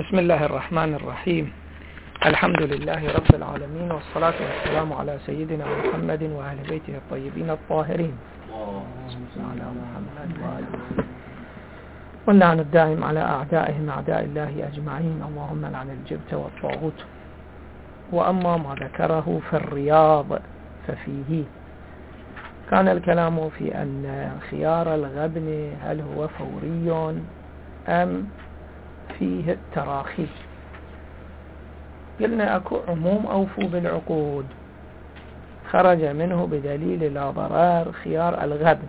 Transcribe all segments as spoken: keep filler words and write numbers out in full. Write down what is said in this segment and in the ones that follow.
بسم الله الرحمن الرحيم. الحمد لله رب العالمين، والصلاة والسلام على سيدنا محمد وأهل بيته الطيبين الطاهرين على محمد وآله، واللعن الدائم على أعدائهم أعداء الله أجمعين. اللهم لعن الجبت والطاغوت. وأما ما ذكره في الرياض ففيه كان الكلام في أن خيار الغبن هل هو فوري أم فيه التراخي. قلنا أكو عموم أوفوا بالعقود خرج منه بدليل لا ضرر خيار الغبن.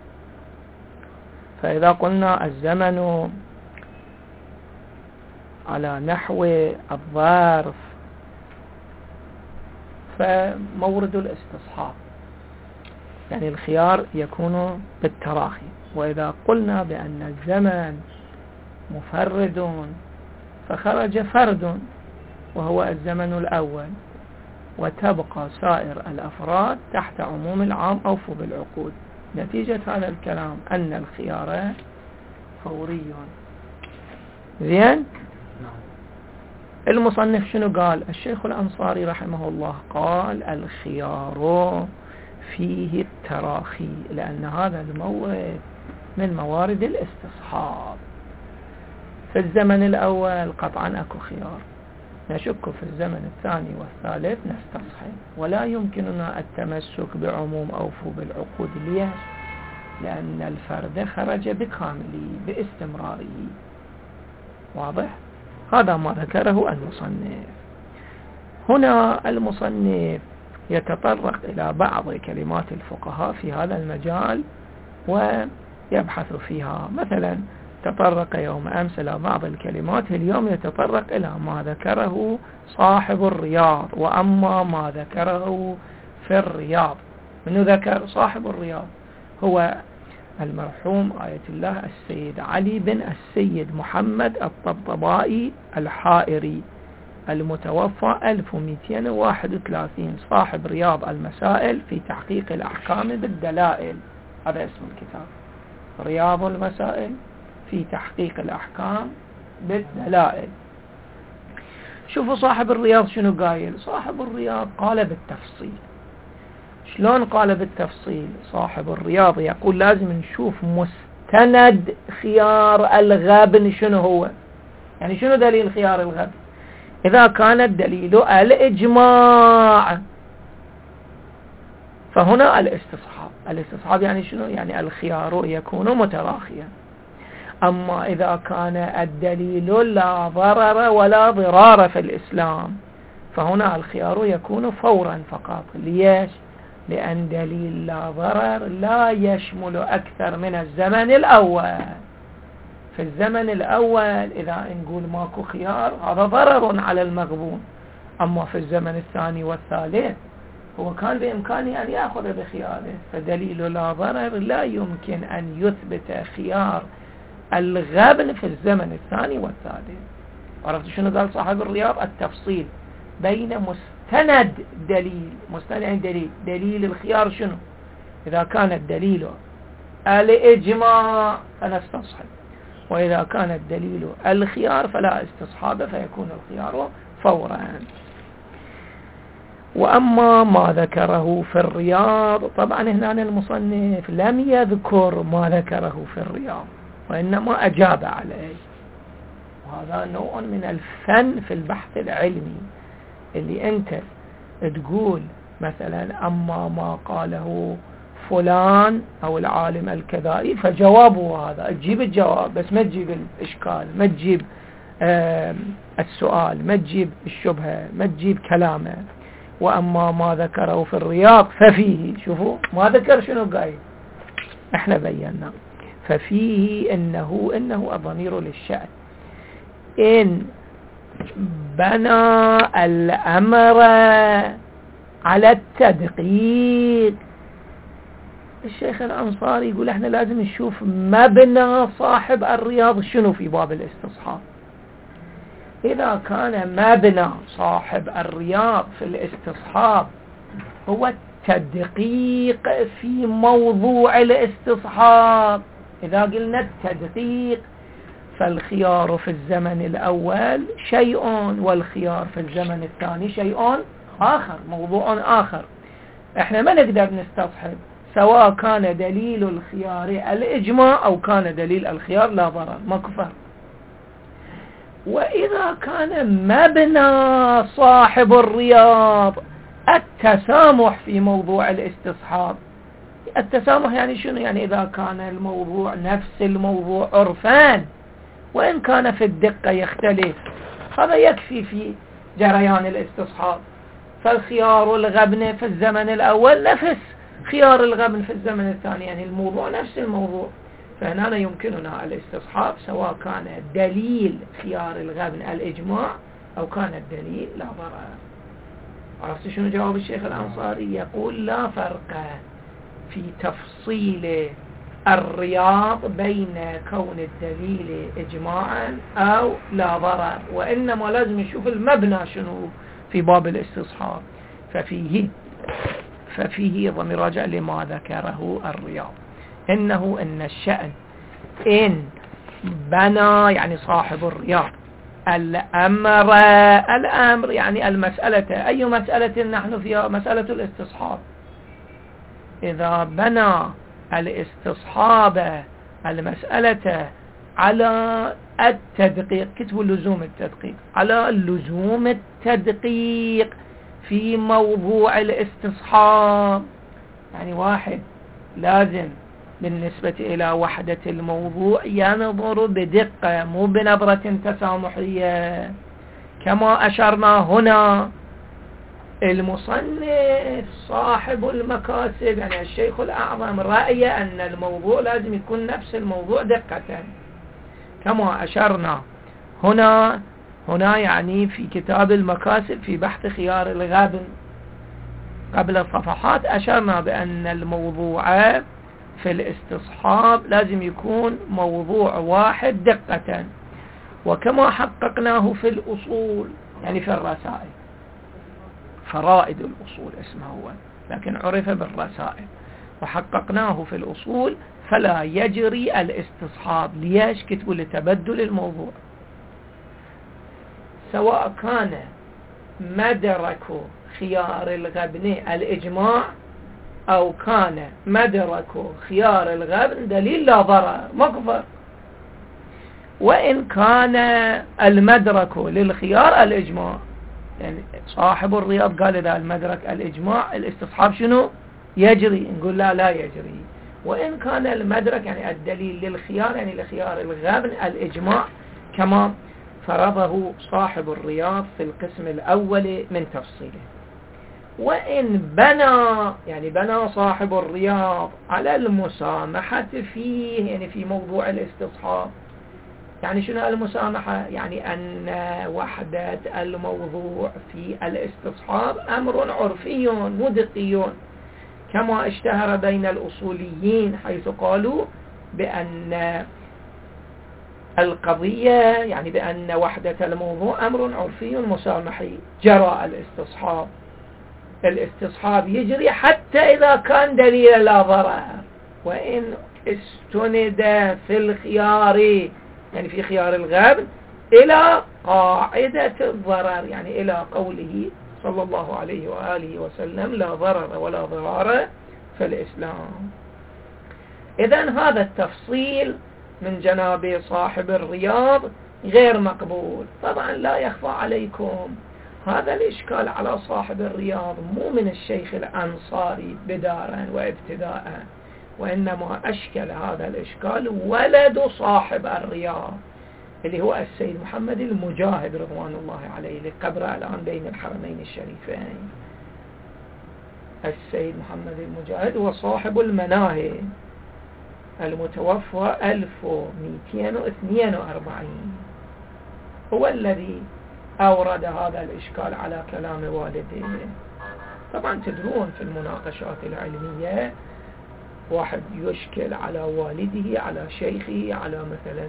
فإذا قلنا الزمن على نحو الظرف فمورد الاستصحاب، يعني الخيار يكون بالتراخي. وإذا قلنا بأن الزمن مفرد فخرج فرد وهو الزمن الأول، وتبقى سائر الأفراد تحت عموم العام أوفوا بالعقود. نتيجة هذا الكلام أن الخيار فوري. زين، المصنف شنو قال؟ الشيخ الأنصاري رحمه الله قال الخيار فيه التراخي، لأن هذا المورد من موارد الاستصحاب. في الزمن الأول قطعا أكو خيار، نشك في الزمن الثاني والثالث نستصحب، ولا يمكننا التمسك بعموم أوفوا بالعقود. ليش؟ لأن الفرد خرج بكامله باستمراره. واضح؟ هذا ما ذكره المصنف. هنا المصنف يتطرق إلى بعض كلمات الفقهاء في هذا المجال ويبحث فيها. مثلا تطرق يوم أمس إلى بعض الكلمات، اليوم يتطرق إلى ما ذكره صاحب الرياض. وأما ما ذكره في الرياض، منو ذكر؟ صاحب الرياض هو المرحوم آية الله السيد علي بن السيد محمد الطبطبائي الحائري المتوفى ألف ومئتين وواحد وثلاثين، صاحب رياض المسائل في تحقيق الأحكام بالدلائل. هذا اسم الكتاب، رياض المسائل في تحقيق الأحكام بالدلائل. شوفوا صاحب الرياض شنو قايل. صاحب الرياض قال بالتفصيل. شلون قال بالتفصيل؟ صاحب الرياض يقول لازم نشوف مستند خيار الغبن شنو هو، يعني شنو دليل خيار الغبن. إذا كان الدليل الإجماع فهنا الاستصحاب. الاستصحاب يعني شنو؟ يعني الخيار يكون متراخيا. أما إذا كان الدليل لا ضرر ولا ضرار في الإسلام فهنا الخيار يكون فورا فقط. ليش؟ لأن دليل لا ضرر لا يشمل أكثر من الزمن الأول. في الزمن الأول إذا نقول ماكو خيار هذا ضرر على المغبون، أما في الزمن الثاني والثالث هو كان بإمكانه أن يأخذ بخياره. فدليل لا ضرر لا يمكن أن يثبت خيار الغبن في الزمن الثاني والثالث. عرفت شنو قال صاحب الرياض؟ التفصيل بين مستند دليل. مستند يعني دليل دليل الخيار شنو؟ إذا كان الدليل الإجماع فنستصحب، وإذا كان الدليل الخيار فلا استصحاب، فيكون الخيار فورا. وأما ما ذكره في الرياض، طبعا هنا المصنف لم يذكر ما ذكره في الرياض وإنما أجاب عليه. وهذا نوع من الفن في البحث العلمي، اللي أنت تقول مثلا أما ما قاله فلان أو العالم الكذائي فجوابه هذا، تجيب الجواب بس ما تجيب الإشكال، ما تجيب السؤال، ما تجيب الشبهة، ما تجيب كلامه. وأما ما ذكره في الرياض ففيه، شوفوا ما ذكر شنو قايل، احنا بينا ففيه إنه إنه الضمير للشأن، إن بنى الأمر على التدقيق. الشيخ الأنصاري يقول احنا لازم نشوف مبنى صاحب الرياض شنو في باب الاستصحاب. إذا كان مبنى صاحب الرياض في الاستصحاب هو التدقيق في موضوع الاستصحاب، إذا قلنا التدقيق فالخيار في الزمن الأول شيء والخيار في الزمن الثاني شيء آخر، موضوع آخر. احنا ما نقدر نستصحب سواء كان دليل الخيار الإجماع أو كان دليل الخيار لا ضرر، ماكو فرق. وإذا كان مبنى صاحب الرياض التسامح في موضوع الاستصحاب، التسامح يعني شنو؟ يعني إذا كان الموضوع نفس الموضوع عرفان وإن كان في الدقة يختلف، هذا يكفي في جريان الاستصحاب. فالخيار الغبن في الزمن الأول نفس خيار الغبن في الزمن الثاني، يعني الموضوع نفس الموضوع. فهنا يمكننا الاستصحاب سواء كان دليل خيار الغبن الإجماع أو كان الدليل لا ضرر. عرفت شنو جواب الشيخ الأنصاري؟ يقول لا فرق في تفصيل الرياض بين كون الدليل إجماعا أو لا ضرر، وإنما لازم يشوف المبنى شنو في باب الاستصحاب. ففيه ففيه ضمير راجع لما ذكره الرياض، إنه إن الشأن إن بنى يعني صاحب الرياض الأمر، الأمر يعني المسألة، أي مسألة نحن فيها؟ مسألة الاستصحاب. إذا بنى الاستصحاب المسألة على التدقيق، كتبوا لزوم التدقيق، على لزوم التدقيق في موضوع الاستصحاب، يعني واحد لازم بالنسبة إلى وحدة الموضوع ينظر بدقة مو بنظرة تسامحية. كما أشرنا هنا المصنف صاحب المكاسب يعني الشيخ الأعظم رأي أن الموضوع لازم يكون نفس الموضوع دقة، كما أشرنا هنا هنا يعني في كتاب المكاسب في بحث خيار الغابن قبل الصفحات أشرنا بأن الموضوع في الاستصحاب لازم يكون موضوع واحد دقة، وكما حققناه في الأصول يعني في الرسائل، فرائد الأصول اسمه هو لكن عرف بالرسائل، وحققناه في الأصول فلا يجري الاستصحاب. ليش؟ كتبوا لتبدل الموضوع، سواء كان مدرك خيار الغبن الإجماع أو كان مدرك خيار الغبن دليل لا ضرر مكفر. وإن كان المدرك للخيار الإجماع، يعني صاحب الرياض قال إذا المدرك الإجماع الاستصحاب شنو يجري؟ نقول لا لا يجري. وإن كان المدرك يعني الدليل للخيار يعني لخيار الغبن الإجماع كما فرضه صاحب الرياض في القسم الأول من تفصيله. وإن بنى يعني بنى صاحب الرياض على المسامحة فيه يعني في موضوع الاستصحاب، يعني شنو المسامحة؟ يعني أن وحدة الموضوع في الاستصحاب أمر عرفي مدقي كما اشتهر بين الأصوليين، حيث قالوا بأن القضية يعني بأن وحدة الموضوع أمر عرفي مسامحي، جرى الاستصحاب. الاستصحاب يجري حتى إذا كان دليل لا ضرر، وإن استند في الخيار يعني في خيار الغبن إلى قاعدة الضرر، يعني إلى قوله صلى الله عليه وآله وسلم لا ضرر ولا ضرار في الإسلام. إذن هذا التفصيل من جناب صاحب الرياض غير مقبول. طبعا لا يخفى عليكم هذا الإشكال على صاحب الرياض مو من الشيخ الأنصاري بدارا وابتداء، وإنما أشكل هذا الإشكال ولد صاحب الرياض اللي هو السيد محمد المجاهد رضوان الله عليه، لقبره الآن بين الحرمين الشريفين. السيد محمد المجاهد هو صاحب المناهي المتوفى ألف ومئتين واثنين وأربعين، هو الذي أورد هذا الإشكال على كلام والده. طبعا تدرون في المناقشات العلمية واحد يشكل على والده على شيخه على مثلا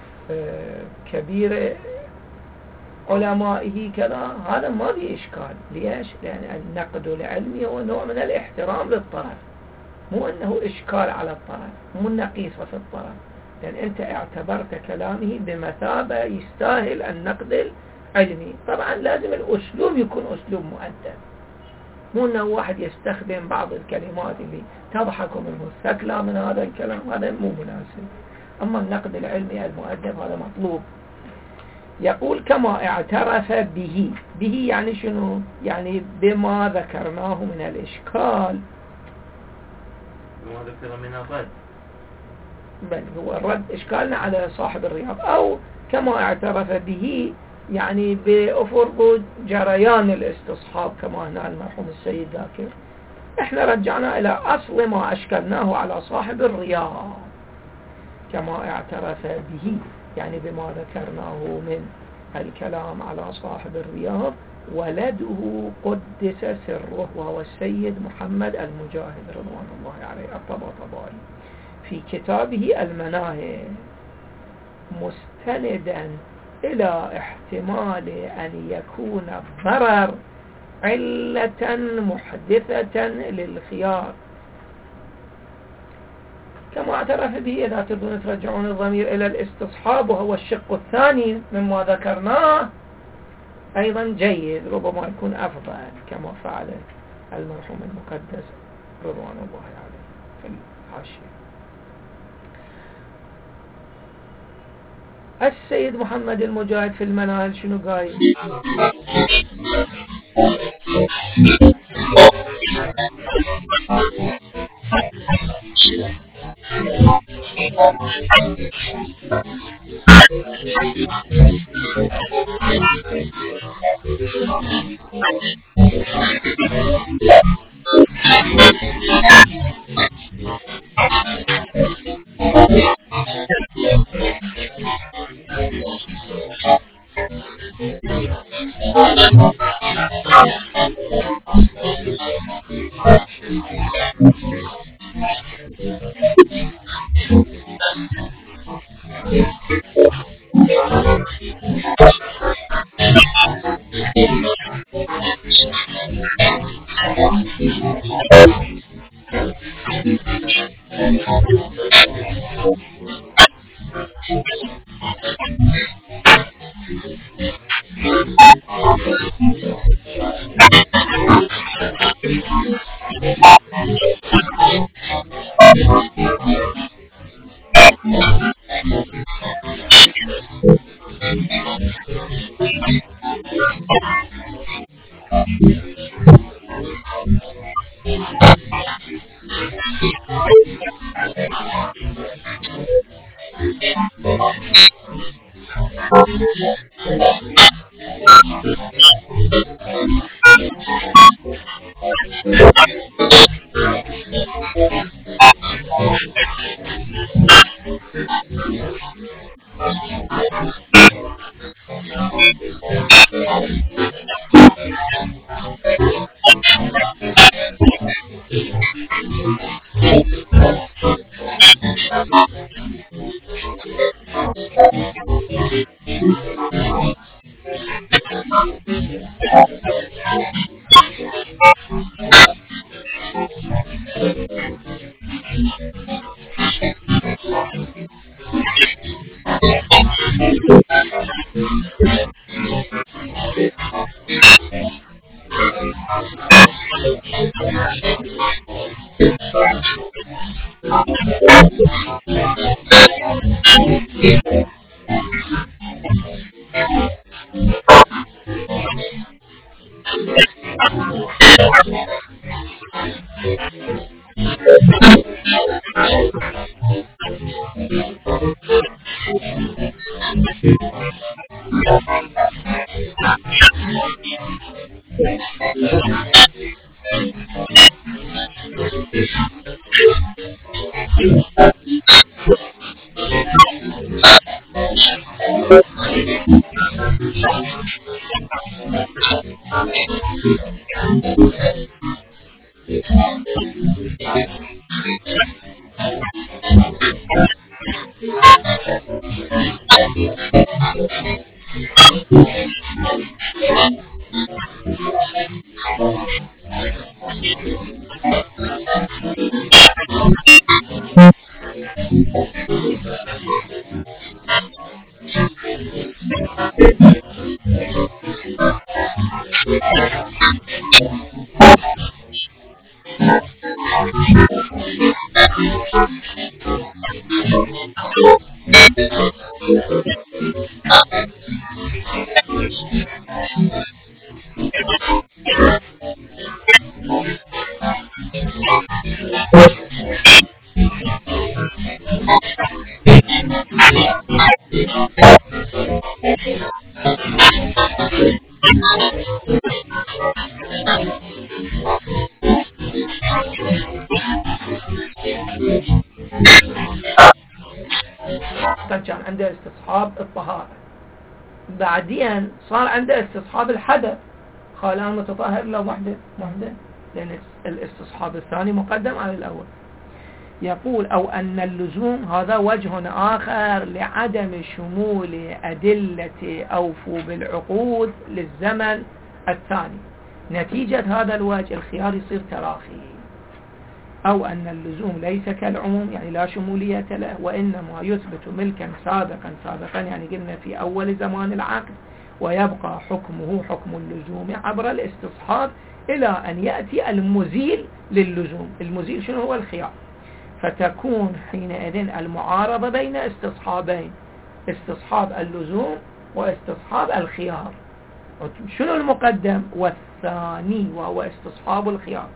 كبير علمائه كذا، هذا ما في إشكال. ليش؟ لأن النقد العلمي هو نوع من الاحترام للطرف، مو أنه إشكال على الطرف، مو النقيصة في الطرف. لأن أنت اعتبرت كلامه بمثابة يستاهل النقد العلمي. طبعا لازم الأسلوب يكون أسلوب مؤدب، مو أنه واحد يستخدم بعض الكلمات اللي تضحك من الثكلى من هذا الكلام، هذا مو مناسب. أما النقد العلمي المؤدب هذا مطلوب. يقول كما اعترف به. به يعني شنو؟ يعني بما ذكرناه من الإشكال. بما ذكر من الرد. بل هو الرد إشكالنا على صاحب الرياض. أو كما اعترف به يعني بأفرق جريان الاستصحاب كما هنا المرحوم السيد ذاكر. احنا رجعنا إلى أصل ما أشكلناه على صاحب الرياض. كما اعترف به يعني بما ذكرناه من الكلام على صاحب الرياض. ولده قدس سره وهو السيد محمد المجاهد رضوان الله عليه الطباطبائي في كتابه المناهج، مستندا إلى احتمال أن يكون الضرر علة محدثة للخيار. كما اعترف به إذا تريدون ترجعون الضمير إلى الاستصحاب وهو الشق الثاني مما ذكرناه أيضا جيد، ربما يكون أفضل كما فعل المرحوم المقدس رضوان الله عليه في الحاشية. السيد محمد المجاهد في المناهج شنو قايل؟ كان عنده استصحاب الطهارة، بعدين صار عنده استصحاب الحدث، قال أنا متطهر إلا وحده وحده، لأن الاستصحاب الثاني مقدم على الأول. يقول أو أن اللزوم هذا وجه آخر لعدم شمول أدلة أوفوا بالعقود للزمن الثاني، نتيجة هذا الوجه الخيار يصير تراخي. أو أن اللزوم ليس كالعموم يعني لا شمولية له، وإنما يثبت ملكا سابقا سابقا يعني قلنا في أول زمان العقد، ويبقى حكمه حكم اللزوم عبر الاستصحاب إلى أن يأتي المزيل للزوم. المزيل شنو هو؟ الخيار. فتكون حينئذ المعارضة بين استصحابين، استصحاب اللزوم واستصحاب الخيار. شنو المقدم؟ والثاني وهو استصحاب الخيار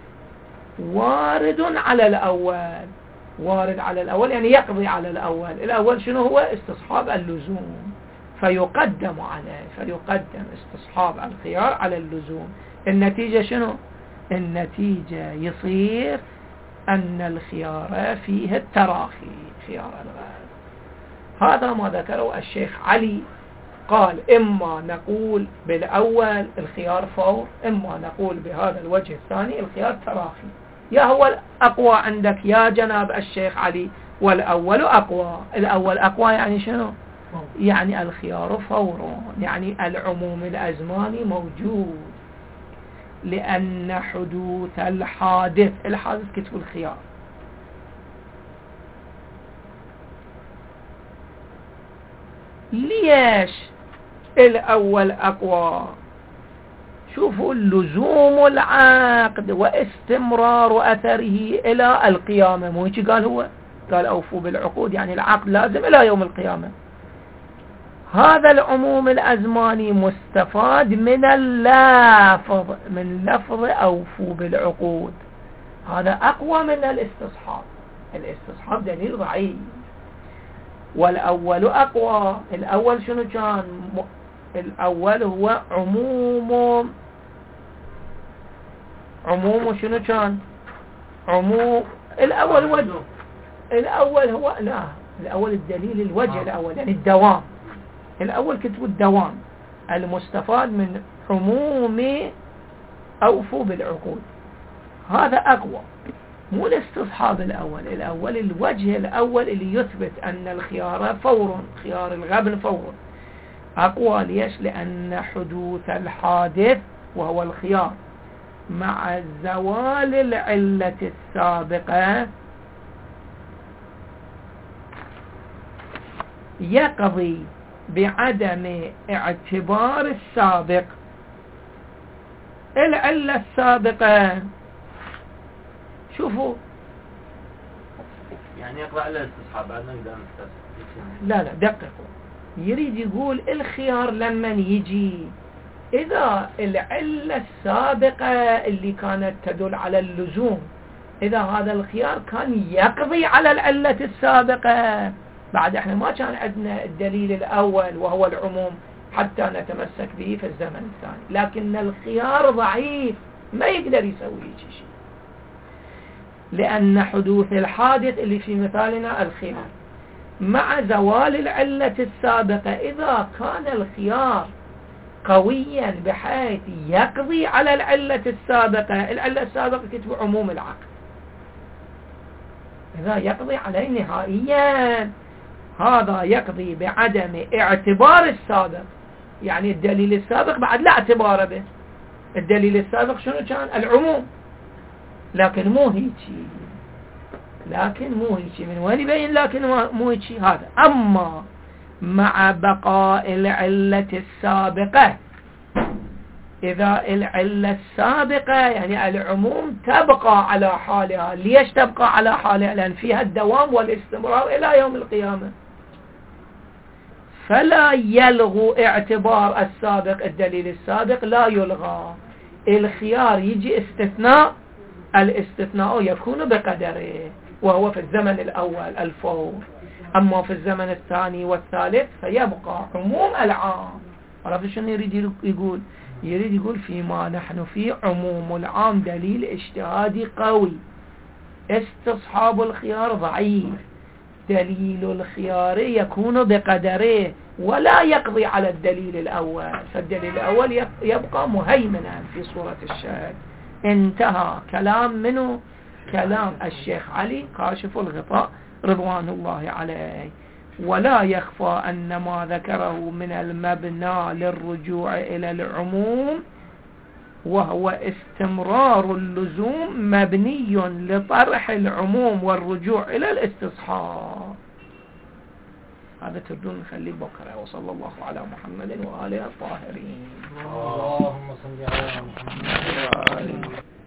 وارد على الأول. وارد على الأول يعني يقضي على الأول. الأول شنو هو؟ استصحاب اللزوم، فيقدم عليه، فيقدم استصحاب الخيار على اللزوم. النتيجة شنو؟ النتيجة يصير أن الخيار فيه التراخي، خيار الغاز. هذا ما ذكره الشيخ علي، قال إما نقول بالأول الخيار فور، إما نقول بهذا الوجه الثاني الخيار تراخي. يا هو الأقوى عندك يا جناب الشيخ علي؟ والأول أقوى. الأول أقوى يعني شنو؟ يعني الخيار فور، يعني العموم الأزماني موجود، لأن حدوث الحادث، الحادث كتب الخيار، ليش الأول أقوى؟ شوفوا اللزوم العقد واستمرار أثره إلى القيامة، مو هيك قال هو؟ قال أوفوا بالعقود يعني العقد لازم إلى يوم القيامة. هذا العموم الأزماني مستفاد من اللفظ، من لفظ أوفوا بالعقود، هذا أقوى من الاستصحاب. الاستصحاب دليل ضعيف، والأول أقوى. الأول شنو كان؟ الأول هو عموم، عموم شنو كان؟ عموم الأول هو الأول هو لا الأول الدليل الوجه الأول يعني الدوام. الأول كتب الدوام المستفاد من عموم أوفوا بالعقود، هذا أقوى، مو الاستصحاب الأول. الأول الوجه الأول اللي يثبت أن الخيار فور، خيار الغبن فور، أقوى. ليش؟ لأن حدوث الحادث وهو الخيار مع زوال العلة السابقة يقضي بعدم اعتبار السابق. العلة السابقة شوفوا يعني يقضي على الاستصحاب بعد ما نقدر نستفسر. لا لا دققوا، يريد يقول الخيار لما يجي إذا العلة السابقة اللي كانت تدل على اللزوم، إذا هذا الخيار كان يقضي على العلة السابقة، بعد احنا ما كان عندنا الدليل الأول وهو العموم حتى نتمسك به في الزمن الثاني، لكن الخيار ضعيف ما يقدر يسوي شيء، لأن حدوث الحادث اللي في مثالنا الخيار مع زوال العلة السابقة. إذا كان الخيار قويا بحيث يقضي على العلة السابقة، العلة السابقة كتب عموم العقد، إذا يقضي عليه نهائيا، هذا يقضي بعدم اعتبار السابق، يعني الدليل السابق بعد لا اعتبار به. الدليل السابق شنو كان؟ العموم، لكن مو هيك، لكن مو هيك. من وين يبين لكن مو هيك؟ هذا. أما مع بقاء العلة السابقة، إذا العلة السابقة يعني العموم تبقى على حالها. ليش تبقى على حالها؟ لأن فيها الدوام والاستمرار إلى يوم القيامة، فلا يلغو اعتبار السابق. الدليل السابق لا يلغى. الخيار يجي استثناء، الاستثناء يكون بقدره، وهو في الزمن الأول الفور. أما في الزمن الثاني والثالث فيبقى عموم العام. عرفت شنو يريد يقول؟ يريد يقول فيما نحن في عموم العام دليل اجتهادي قوي، استصحاب الخيار ضعيف. دليل الخيار يكون بقدره ولا يقضي على الدليل الأول، فالدليل الأول يبقى مهيمنا في صورة الشك. انتهى كلام منه، كلام الشيخ علي كاشف الغطاء رضوان الله عليه. ولا يخفى أن ما ذكره من المبنى للرجوع إلى العموم وهو استمرار اللزوم مبني لطرح العموم والرجوع إلى الاستصحاب. هذا تردون نخليه بكرة. وصلى الله على محمد وآله الطاهرين. اللهم صل على محمد.